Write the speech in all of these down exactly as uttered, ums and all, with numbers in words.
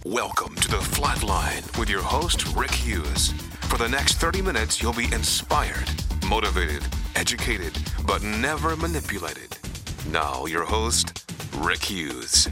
Welcome to The Flatline with your host, Rick Hughes. For the next thirty minutes, you'll be inspired, motivated, educated, but never manipulated. Now, your host, Rick Hughes.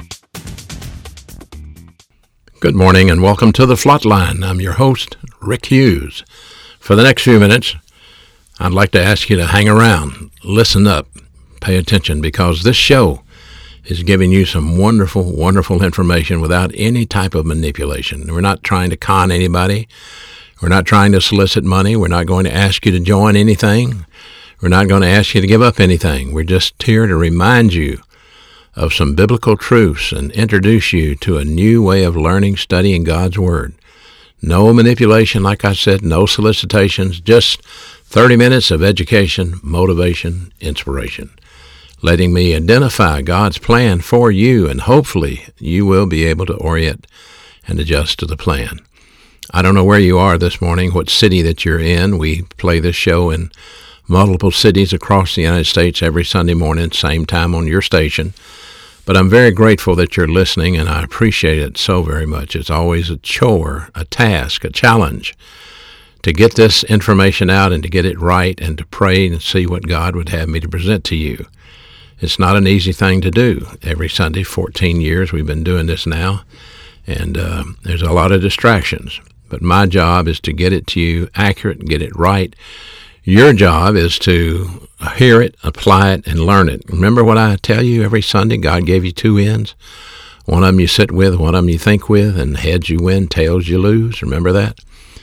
Good morning and welcome to The Flatline. I'm your host, Rick Hughes. For the next few minutes, I'd like to ask you to hang around, listen up, pay attention, because this show is giving you some wonderful, wonderful information without any type of manipulation. We're not trying to con anybody. We're not trying to solicit money. We're not going to ask you to join anything. We're not going to ask you to give up anything. We're just here to remind you of some biblical truths and introduce you to a new way of learning, studying God's Word. No manipulation, like I said, no solicitations, just thirty minutes of education, motivation, inspiration, letting me identify God's plan for you, and hopefully you will be able to orient and adjust to the plan. I don't know where you are this morning, what city that you're in. We play this show in multiple cities across the United States every Sunday morning, same time on your station. But I'm very grateful that you're listening, and I appreciate it so very much. It's always a chore, a task, a challenge to get this information out and to get it right and to pray and see what God would have me to present to you. It's not an easy thing to do. Every Sunday, fourteen years, we've been doing this now, and uh, there's a lot of distractions. But my job is to get it to you accurate and get it right. Your job is to hear it, apply it, and learn it. Remember what I tell you every Sunday? God gave you two ends. One of them you sit with, one of them you think with, and heads you win, tails you lose. Remember that?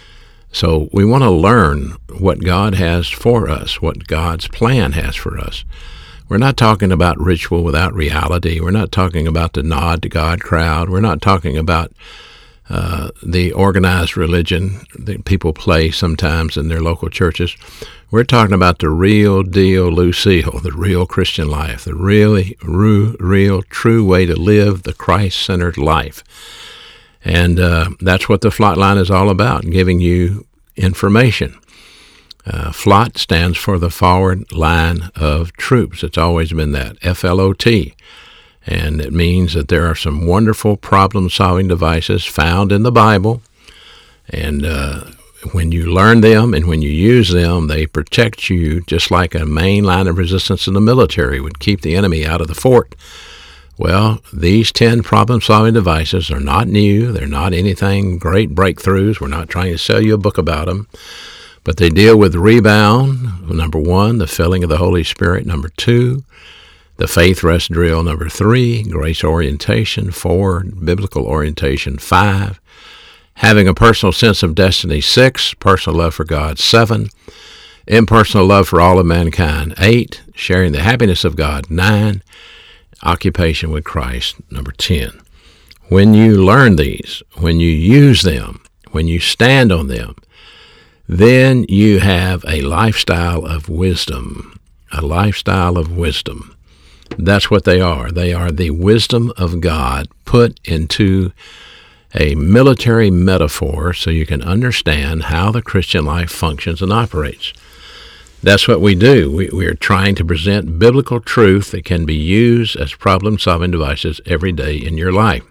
So we want to learn what God has for us, what God's plan has for us. We're not talking about ritual without reality. We're not talking about the nod to God crowd. We're not talking about uh, the organized religion that people play sometimes in their local churches. We're talking about the real deal, Lucille, the real Christian life, the really real, real true way to live the Christ-centered life. And uh, that's what the Flatline is all about, giving you information. Uh, FLOT stands for the Forward Line of Troops. It's always been that, F L O T. And it means that there are some wonderful problem-solving devices found in the Bible. And uh, when you learn them and when you use them, they protect you just like a main line of resistance in the military would keep the enemy out of the fort. Well, these ten problem-solving devices are not new. They're not anything great breakthroughs. We're not trying to sell you a book about them. But they deal with rebound, number one, the filling of the Holy Spirit, number two, the faith rest drill, number three, grace orientation, four, biblical orientation, five, having a personal sense of destiny, six, personal love for God, seven, impersonal love for all of mankind, eight, sharing the happiness of God, nine, occupation with Christ, number ten. When you learn these, when you use them, when you stand on them, then you have a lifestyle of wisdom, a lifestyle of wisdom. That's what they are. They are the wisdom of God put into a military metaphor so you can understand how the Christian life functions and operates. That's what we do. We, we are trying to present biblical truth that can be used as problem-solving devices every day in your life.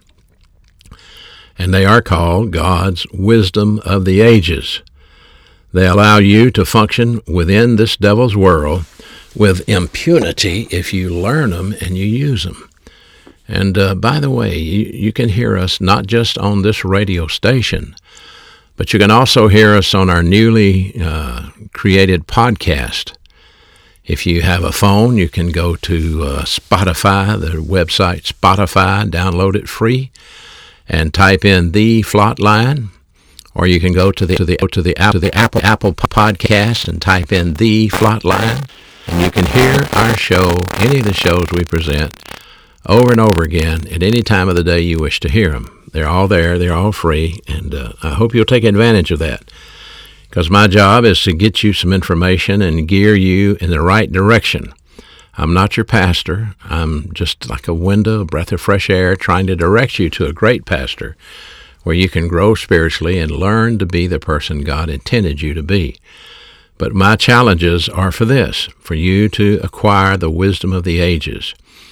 And they are called God's wisdom of the ages. They allow you to function within this devil's world with impunity if you learn them and you use them. And uh, by the way, you, you can hear us not just on this radio station, but you can also hear us on our newly uh, created podcast. If you have a phone, you can go to uh, Spotify, the website Spotify, download it free, and type in The Flatline. Or you can go to the to the to the to the Apple Apple Podcast and type in The Flatline, and you can hear our show, any of the shows we present, over and over again at any time of the day you wish to hear them. They're all there. They're all free, and uh, I hope you'll take advantage of that. Because my job is to get you some information and gear you in the right direction. I'm not your pastor. I'm just like a window, a breath of fresh air, trying to direct you to a great pastor, where you can grow spiritually and learn to be the person God intended you to be. But my challenges are for this, for you to acquire the wisdom of the ages.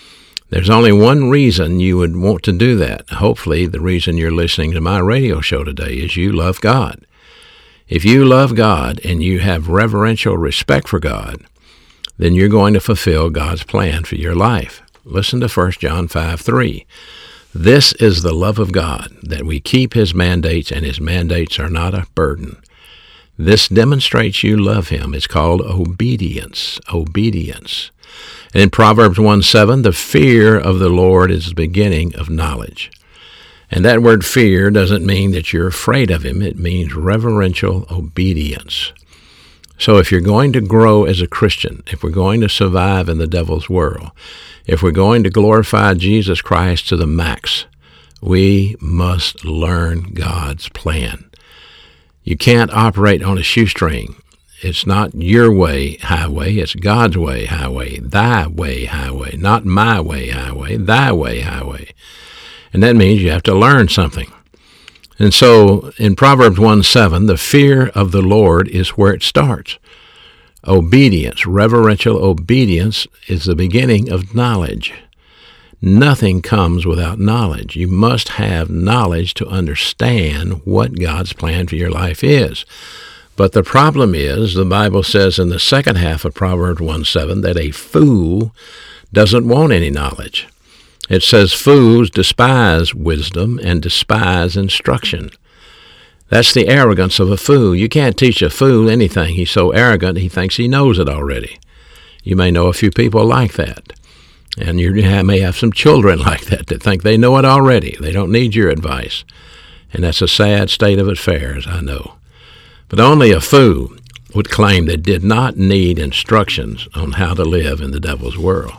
There's only one reason you would want to do that. Hopefully, the reason you're listening to my radio show today is you love God. If you love God and you have reverential respect for God, then you're going to fulfill God's plan for your life. Listen to First John five three. This is the love of God, that we keep his mandates, and his mandates are not a burden. This demonstrates you love him. It's called obedience. Obedience. And in Proverbs one seven, the fear of the Lord is the beginning of knowledge. And that word fear doesn't mean that you're afraid of him. It means reverential obedience. So if you're going to grow as a Christian, if we're going to survive in the devil's world, if we're going to glorify Jesus Christ to the max, we must learn God's plan. You can't operate on a shoestring. It's not your way highway, it's God's way highway, thy way highway, not my way highway, thy way highway. And that means you have to learn something. And so in Proverbs one seven, the fear of the Lord is where it starts. Obedience, reverential obedience, is the beginning of knowledge. Nothing comes without knowledge. You must have knowledge to understand what God's plan for your life is. But the problem is, the Bible says in the second half of Proverbs one seven that a fool doesn't want any knowledge. It says fools despise wisdom and despise instruction. That's the arrogance of a fool. You can't teach a fool anything. He's so arrogant, he thinks he knows it already. You may know a few people like that. And you may have some children like that that think they know it already. They don't need your advice. And that's a sad state of affairs, I know. But only a fool would claim they did not need instructions on how to live in the devil's world.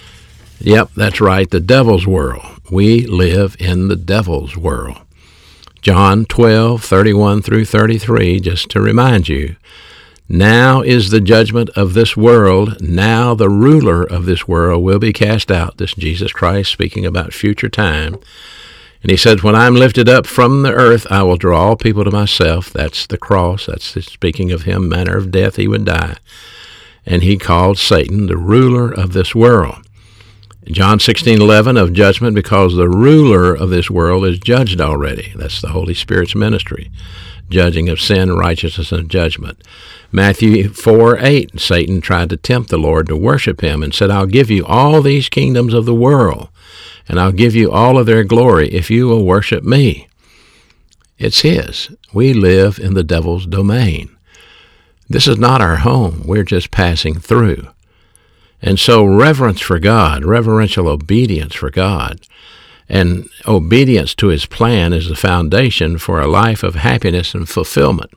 Yep, that's right, the devil's world. We live in the devil's world. John twelve, thirty-one through thirty-three, just to remind you, now is the judgment of this world. Now the ruler of this world will be cast out. This Jesus Christ speaking about future time. And he says, when I'm lifted up from the earth, I will draw all people to myself. That's the cross. That's speaking of him, manner of death he would die. And he called Satan the ruler of this world. John sixteen eleven, of judgment, because the ruler of this world is judged already. That's the Holy Spirit's ministry, judging of sin, righteousness, and judgment. Matthew four eight, Satan tried to tempt the Lord to worship him and said, I'll give you all these kingdoms of the world, and I'll give you all of their glory if you will worship me. It's his. We live in the devil's domain. This is not our home. We're just passing through. And so reverence for God, reverential obedience for God, and obedience to his plan is the foundation for a life of happiness and fulfillment.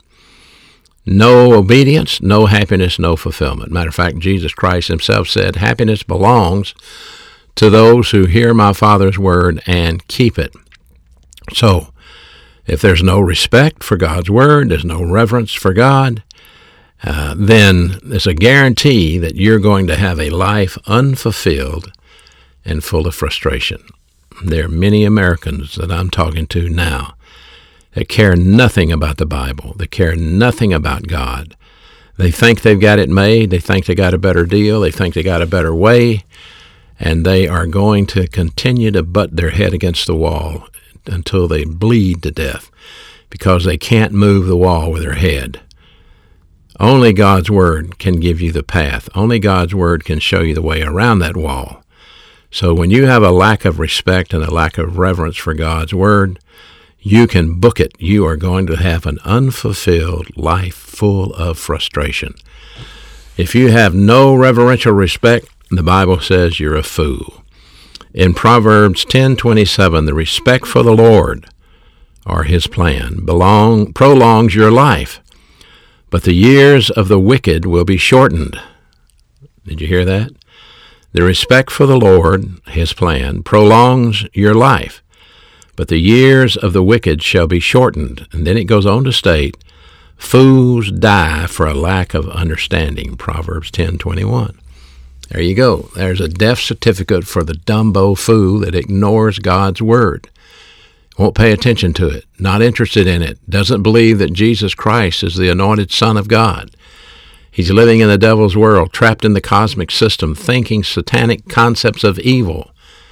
No obedience, no happiness, no fulfillment. Matter of fact, Jesus Christ himself said, happiness belongs to those who hear my Father's word and keep it. So, if there's no respect for God's word, there's no reverence for God, Uh, then there's a guarantee that you're going to have a life unfulfilled and full of frustration. There are many Americans that I'm talking to now that care nothing about the Bible. They care nothing about God. They think they've got it made. They think they got a better deal. They think they got a better way. And they are going to continue to butt their head against the wall until they bleed to death because they can't move the wall with their head. Only God's word can give you the path. Only God's word can show you the way around that wall. So when you have a lack of respect and a lack of reverence for God's word, you can book it. You are going to have an unfulfilled life full of frustration. If you have no reverential respect, the Bible says you're a fool. In Proverbs ten twenty-seven, the respect for the Lord, or his plan, belong, prolongs your life. But the years of the wicked will be shortened. Did you hear that? The respect for the Lord, his plan, prolongs your life. But the years of the wicked shall be shortened. And then it goes on to state, fools die for a lack of understanding. Proverbs ten twenty-one. There you go. There's a death certificate for the dumbo fool that ignores God's word. Won't pay attention to it, not interested in it, doesn't believe that Jesus Christ is the anointed Son of God. He's living in the devil's world, trapped in the cosmic system, thinking satanic concepts of evil.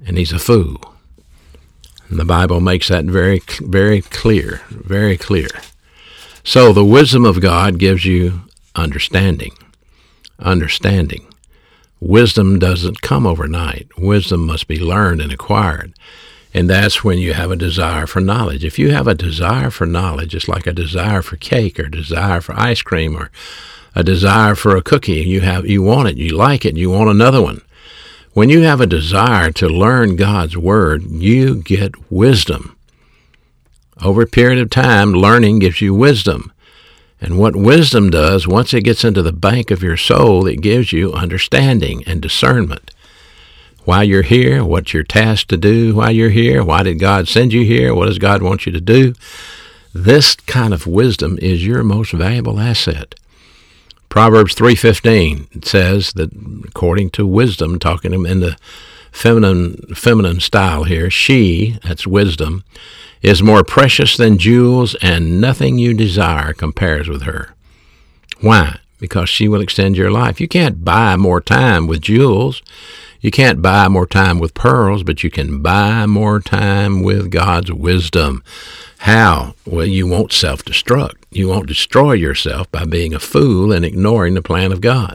and he's a fool. And the Bible makes that very, very clear, very clear. So the wisdom of God gives you understanding. Understanding. Wisdom doesn't come overnight. Wisdom must be learned and acquired. And that's when you have a desire for knowledge. If you have a desire for knowledge, it's like a desire for cake or desire for ice cream or a desire for a cookie. You have, you want it, you like it, you want another one. When you have a desire to learn God's Word, you get wisdom. Over a period of time, learning gives you wisdom. And what wisdom does, once it gets into the bank of your soul, it gives you understanding and discernment. Why you're here, what you're tasked to do while you're here, why did God send you here, what does God want you to do? This kind of wisdom is your most valuable asset. Proverbs three fifteen says that according to wisdom, talking in the feminine feminine style here, she, that's wisdom, is more precious than jewels, and nothing you desire compares with her. Why? Because she will extend your life. You can't buy more time with jewels. You can't buy more time with pearls, but you can buy more time with God's wisdom. How? Well, you won't self-destruct. You won't destroy yourself by being a fool and ignoring the plan of God.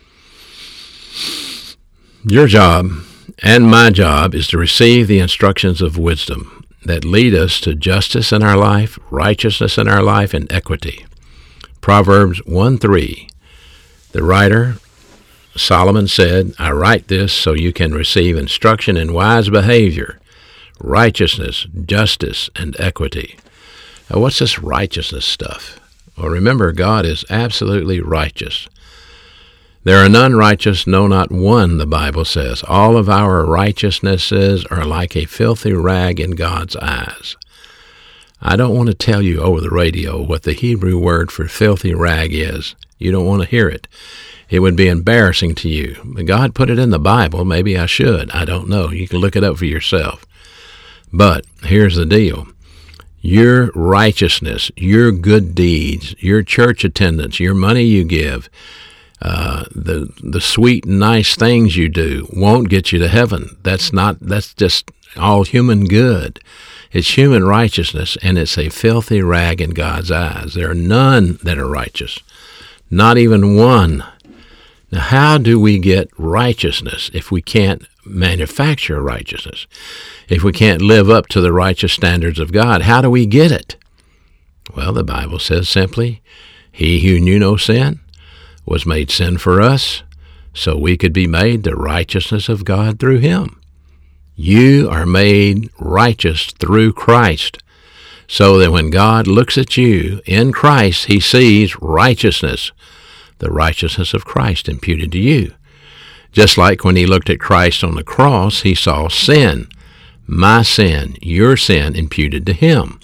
Your job and my job is to receive the instructions of wisdom that lead us to justice in our life, righteousness in our life, and equity. Proverbs one three, the writer Solomon said, I write this so you can receive instruction in wise behavior, righteousness, justice, and equity. Now, what's this righteousness stuff? Well, remember, God is absolutely righteous. There are none righteous, no, not one, the Bible says. All of our righteousnesses are like a filthy rag in God's eyes. I don't want to tell you over the radio what the Hebrew word for filthy rag is. You don't want to hear it. It would be embarrassing to you. But God put it in the Bible. Maybe I should. I don't know. You can look it up for yourself. But here's the deal. Your righteousness, your good deeds, your church attendance, your money you give, uh, the the sweet, nice things you do won't get you to heaven. That's not. That's just all human good. It's human righteousness, and it's a filthy rag in God's eyes. There are none that are righteous, not even one. Now, how do we get righteousness if we can't manufacture righteousness? If we can't live up to the righteous standards of God, how do we get it? Well, the Bible says simply, He who knew no sin was made sin for us, so we could be made the righteousness of God through Him. You are made righteous through Christ, so that when God looks at you in Christ, He sees righteousness, the righteousness of Christ imputed to you. Just like when He looked at Christ on the cross, He saw sin, my sin, your sin imputed to Him.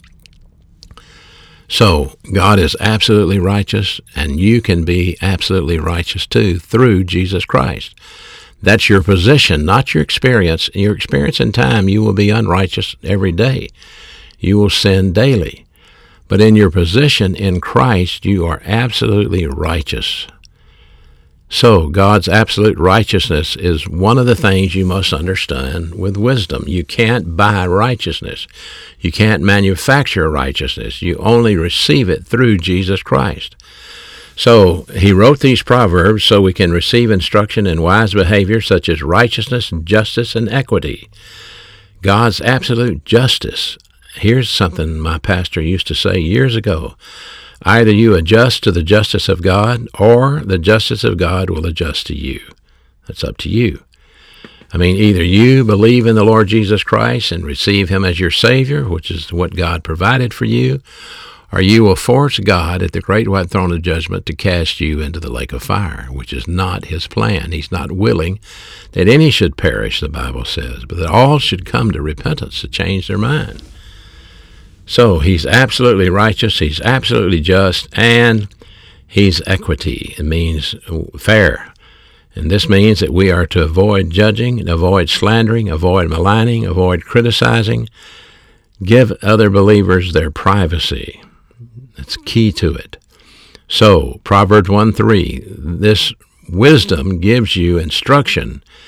So God is absolutely righteous, and you can be absolutely righteous too through Jesus Christ. That's your position, not your experience. Your experience in time, you will be unrighteous every day. You will sin daily. But in your position in Christ, you are absolutely righteous. So God's absolute righteousness is one of the things you must understand with wisdom. You can't buy righteousness. You can't manufacture righteousness. You only receive it through Jesus Christ. So He wrote these Proverbs so we can receive instruction in wise behavior such as righteousness, justice, and equity. God's absolute justice. Here's something my pastor used to say years ago. Either you adjust to the justice of God, or the justice of God will adjust to you. That's up to you. I mean, either you believe in the Lord Jesus Christ and receive Him as your Savior, which is what God provided for you, or you will force God at the great white throne of judgment to cast you into the lake of fire, which is not His plan. He's not willing that any should perish, the Bible says, but that all should come to repentance to change their mind. So He's absolutely righteous, He's absolutely just, and He's equity. It means fair. And this means that we are to avoid judging, avoid slandering, avoid maligning, avoid criticizing, give other believers their privacy. That's key to it. So, Proverbs one three, this wisdom gives you instruction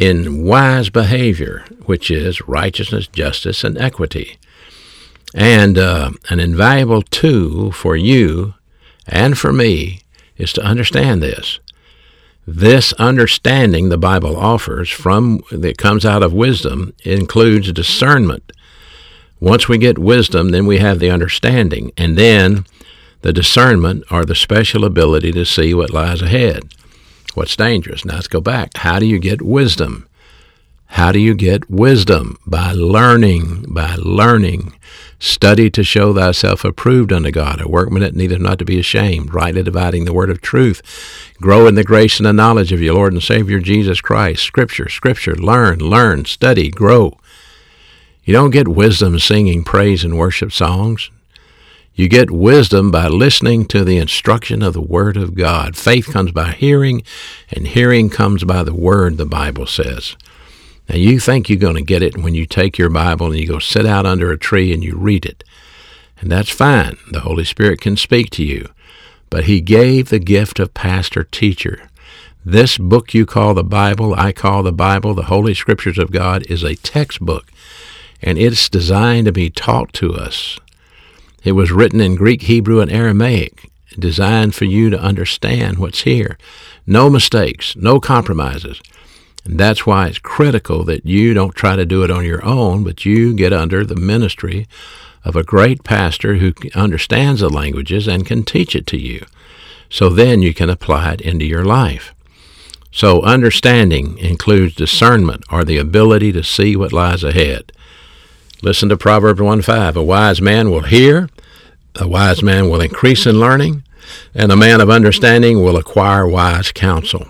in wise behavior, which is righteousness, justice, and equity. And uh, an invaluable tool for you and for me is to understand this. This understanding the Bible offers from that comes out of wisdom includes discernment. Once we get wisdom, then we have the understanding, and then the discernment or the special ability to see what lies ahead, what's dangerous. Now let's go back. How do you get wisdom? How do you get wisdom? By learning, by learning. Study to show thyself approved unto God, a workman that needeth not to be ashamed, rightly dividing the word of truth. Grow in the grace and the knowledge of your Lord and Savior Jesus Christ. Scripture, Scripture, learn, learn, study, grow. You don't get wisdom singing praise and worship songs. You get wisdom by listening to the instruction of the Word of God. Faith comes by hearing, and hearing comes by the Word, the Bible says. Now, you think you're going to get it when you take your Bible and you go sit out under a tree and you read it. And that's fine. The Holy Spirit can speak to you. But He gave the gift of pastor-teacher. This book you call the Bible, I call the Bible, the Holy Scriptures of God, is a textbook. And it's designed to be taught to us. It was written in Greek, Hebrew, and Aramaic, designed for you to understand what's here. No mistakes, no compromises. And that's why it's critical that you don't try to do it on your own, but you get under the ministry of a great pastor who understands the languages and can teach it to you. So then you can apply it into your life. So understanding includes discernment, or the ability to see what lies ahead. Listen to Proverbs one five. A wise man will hear, a wise man will increase in learning, and a man of understanding will acquire wise counsel.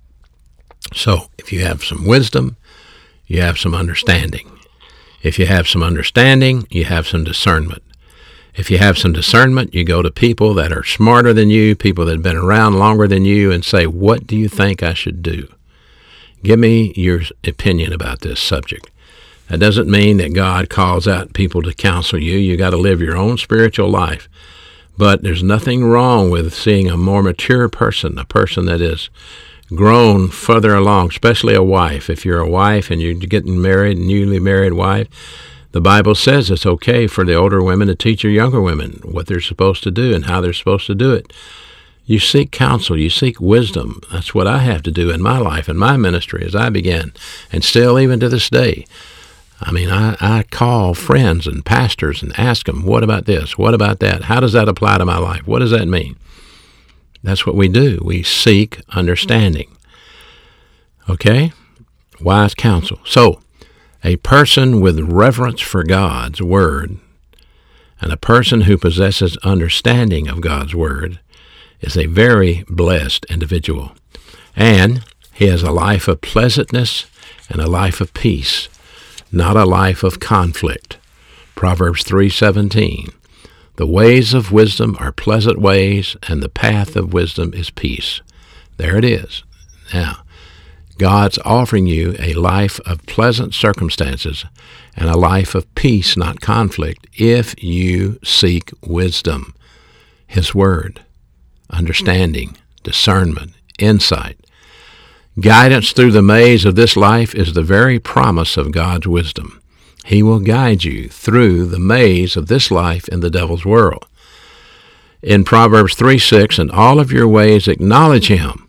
So if you have some wisdom, you have some understanding. If you have some understanding, you have some discernment. If you have some discernment, you go to people that are smarter than you, people that have been around longer than you, and say, what do you think I should do? Give me your opinion about this subject. That doesn't mean that God calls out people to counsel you. You got to live your own spiritual life. But there's nothing wrong with seeing a more mature person, a person that is grown further along, especially a wife. If you're a wife and you're getting married, newly married wife, the Bible says it's okay for the older women to teach your younger women what they're supposed to do and how they're supposed to do it. You seek counsel, you seek wisdom. That's what I have to do in my life, in my ministry as I began, and still even to this day. I mean, I, I call friends and pastors and ask them, what about this? What about that? How does that apply to my life? What does that mean? That's what we do. We seek understanding. Okay? Wise counsel. So, a person with reverence for God's Word and a person who possesses understanding of God's Word is a very blessed individual. And he has a life of pleasantness and a life of peace, not a life of conflict. Proverbs three seventeen. The ways of wisdom are pleasant ways, and the path of wisdom is peace. There it is. Now, God's offering you a life of pleasant circumstances and a life of peace, not conflict, if you seek wisdom, His Word, understanding, discernment, insight. Guidance through the maze of this life is the very promise of God's wisdom. He will guide you through the maze of this life in the devil's world. In Proverbs three six, in all of your ways acknowledge Him,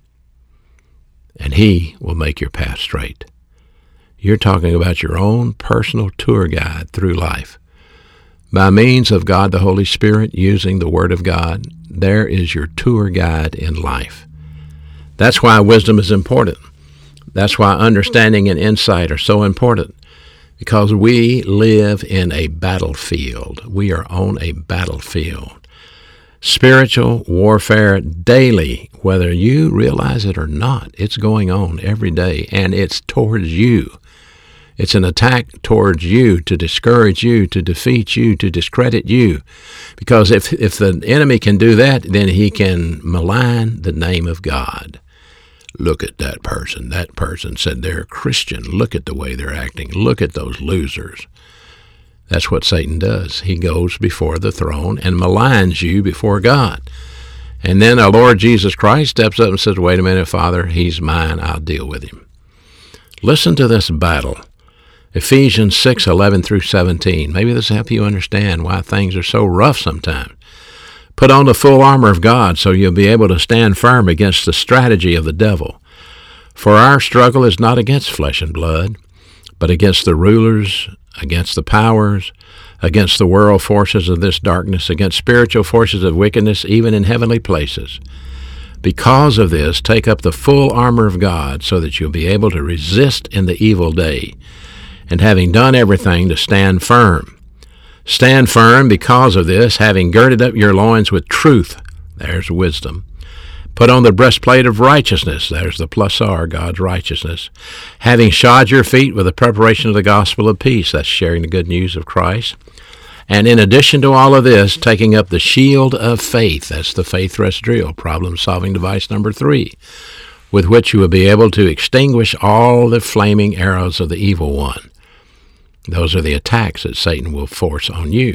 and He will make your path straight. You're talking about your own personal tour guide through life. By means of God the Holy Spirit, using the Word of God, there is your tour guide in life. That's why wisdom is important. That's why understanding and insight are so important. Because we live in a battlefield. We are on a battlefield. Spiritual warfare daily, whether you realize it or not, it's going on every day, and it's towards you. It's an attack towards you to discourage you, to defeat you, to discredit you. Because if, if the enemy can do that, then he can malign the name of God. Look at that person. That person said they're a Christian. Look at the way they're acting. Look at those losers. That's what Satan does. He goes before the throne and maligns you before God. And then our Lord Jesus Christ steps up and says, wait a minute, Father, he's mine. I'll deal with him. Listen to this battle. Ephesians six eleven through seventeen. Maybe this will help you understand why things are so rough sometimes. Put on the full armor of God so you'll be able to stand firm against the strategy of the devil. For our struggle is not against flesh and blood, but against the rulers, against the powers, against the world forces of this darkness, against spiritual forces of wickedness, even in heavenly places. Because of this, take up the full armor of God so that you'll be able to resist in the evil day, and having done everything, to stand firm. Stand firm because of this, having girded up your loins with truth. There's wisdom. Put on the breastplate of righteousness. There's the plus R, God's righteousness. Having shod your feet with the preparation of the gospel of peace. That's sharing the good news of Christ. And in addition to all of this, taking up the shield of faith. That's the faith rest drill, problem-solving device number three, with which you will be able to extinguish all the flaming arrows of the evil one. Those are the attacks that Satan will force on you.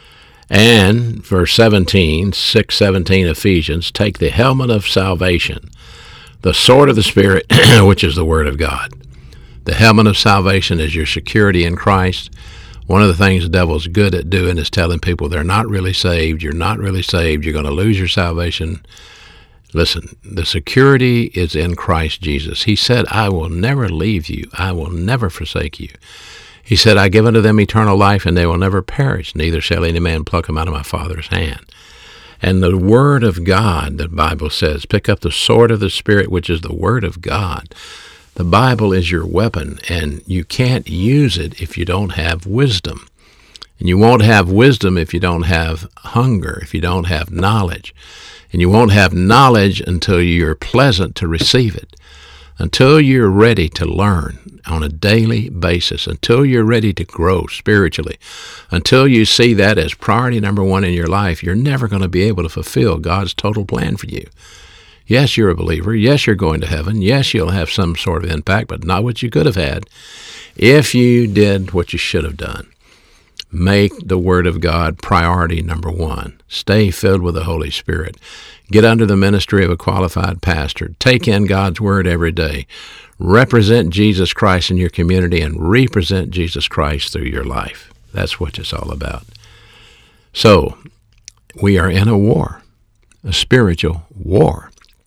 And verse seventeen, six seventeen Ephesians, take the helmet of salvation, the sword of the Spirit, which is the Word of God. The helmet of salvation is your security in Christ. One of the things the devil's good at doing is telling people they're not really saved, you're not really saved, you're going to lose your salvation. Listen, the security is in Christ Jesus. He said, I will never leave you, I will never forsake you. He said, I give unto them eternal life, and they will never perish, neither shall any man pluck them out of my Father's hand. And the Word of God, the Bible says, pick up the sword of the Spirit, which is the Word of God. The Bible is your weapon, and you can't use it if you don't have wisdom. And you won't have wisdom if you don't have hunger, if you don't have knowledge. And you won't have knowledge until you're pleasant to receive it, until you're ready to learn on a daily basis, until you're ready to grow spiritually, until you see that as priority number one in your life. You're never going to be able to fulfill God's total plan for you. Yes, you're a believer. Yes, you're going to heaven. Yes, you'll have some sort of impact, but not what you could have had if you did what you should have done. Make the Word of God priority number one. Stay filled with the Holy Spirit. Get under the ministry of a qualified pastor. Take in God's Word every day. Represent Jesus Christ in your community and represent Jesus Christ through your life. That's what it's all about. So, we are in a war, a spiritual war.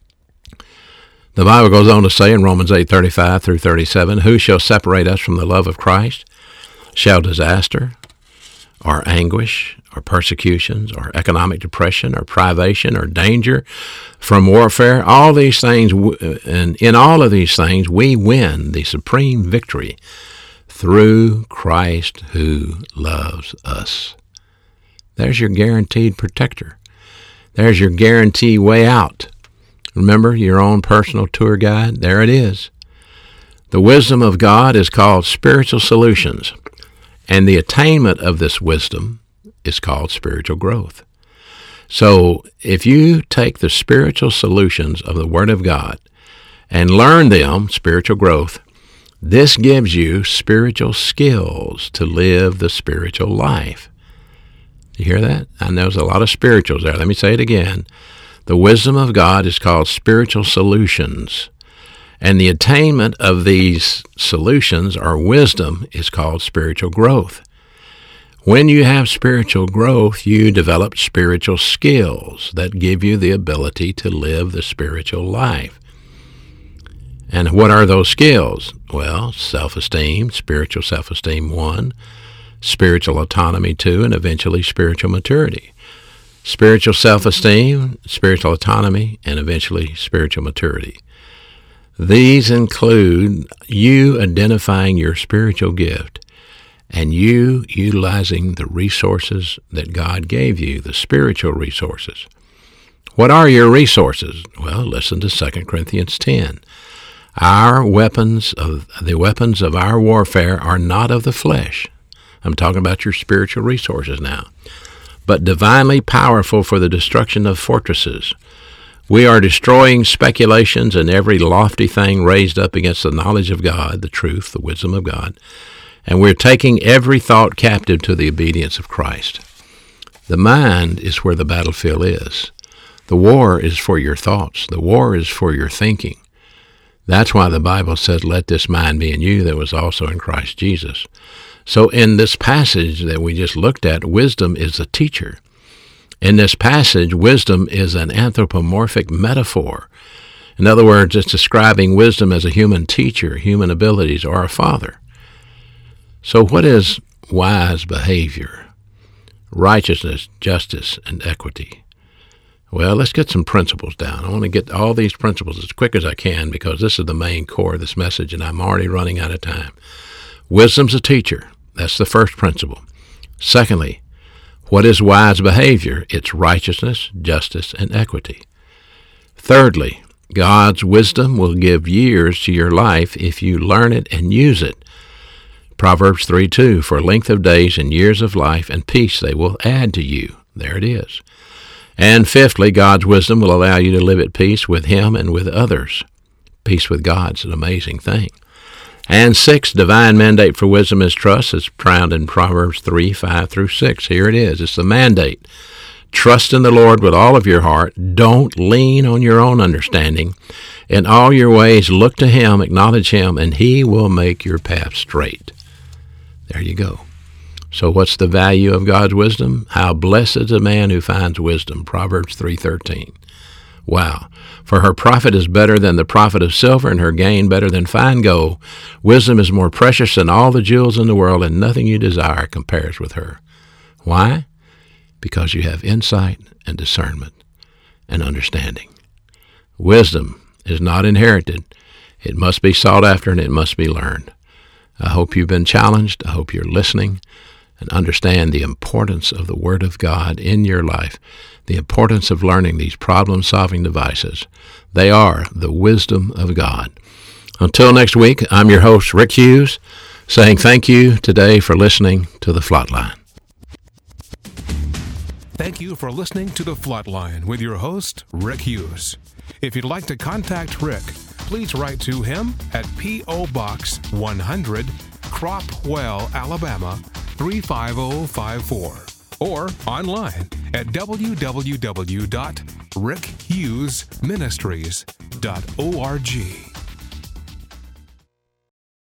The Bible goes on to say in Romans eight thirty-five through thirty-seven, who shall separate us from the love of Christ? Shall disaster, or anguish, or persecutions, or economic depression, or privation, or danger from warfare? All these things, and in all of these things, we win the supreme victory through Christ who loves us. There's your guaranteed protector. There's your guaranteed way out. Remember, your own personal tour guide? There it is. The wisdom of God is called spiritual solutions, and the attainment of this wisdom is called spiritual growth. So if you take the spiritual solutions of the Word of God and learn them, spiritual growth, this gives you spiritual skills to live the spiritual life. You hear that? I know there's a lot of spirituals there. Let me say it again. The wisdom of God is called spiritual solutions, and the attainment of these solutions or wisdom is called spiritual growth. When you have spiritual growth, you develop spiritual skills that give you the ability to live the spiritual life. And what are those skills? Well, self-esteem, spiritual self-esteem, one, spiritual autonomy, two, and eventually spiritual maturity. Spiritual self-esteem, spiritual autonomy, and eventually spiritual maturity. These include you identifying your spiritual gift and you utilizing the resources that God gave you, the spiritual resources. What are your resources? Well, listen to Second Corinthians ten. Our weapons of the weapons of our warfare are not of the flesh. I'm talking about your spiritual resources now, but divinely powerful for the destruction of fortresses. We are destroying speculations and every lofty thing raised up against the knowledge of God, the truth, the wisdom of God, and we're taking every thought captive to the obedience of Christ. The mind is where the battlefield is. The war is for your thoughts. The war is for your thinking. That's why the Bible says, let this mind be in you that was also in Christ Jesus. So in this passage that we just looked at, wisdom is a teacher. In this passage, wisdom is an anthropomorphic metaphor. In other words, it's describing wisdom as a human teacher, human abilities, or a father. So what is wise behavior? Righteousness, justice, and equity. Well, let's get some principles down. I want to get all these principles as quick as I can because this is the main core of this message, and I'm already running out of time. Wisdom's a teacher. That's the first principle. Secondly, what is wise behavior? It's righteousness, justice, and equity. Thirdly, God's wisdom will give years to your life if you learn it and use it. Proverbs three two, for length of days and years of life and peace they will add to you. There it is. And fifthly, God's wisdom will allow you to live at peace with Him and with others. Peace with God's an amazing thing. And sixth, divine mandate for wisdom is trust. It's found in Proverbs three, five through six. Here it is. It's the mandate. Trust in the Lord with all of your heart. Don't lean on your own understanding. In all your ways, look to Him, acknowledge Him, and He will make your path straight. There you go. So what's the value of God's wisdom? How blessed is a man who finds wisdom. Proverbs three thirteen. Wow. For her profit is better than the profit of silver, and her gain better than fine gold. Wisdom is more precious than all the jewels in the world, and nothing you desire compares with her. Why? Because you have insight and discernment and understanding. Wisdom is not inherited. It must be sought after, and it must be learned. I hope you've been challenged. I hope you're listening and understand the importance of the Word of God in your life, the importance of learning these problem-solving devices. They are the wisdom of God. Until next week, I'm your host, Rick Hughes, saying thank you today for listening to The Flatline. Thank you for listening to The Flatline with your host, Rick Hughes. If you'd like to contact Rick, please write to him at P O. Box one hundred, Cropwell, Alabama, three five zero five four, or online at w w w dot rick hughes ministries dot org.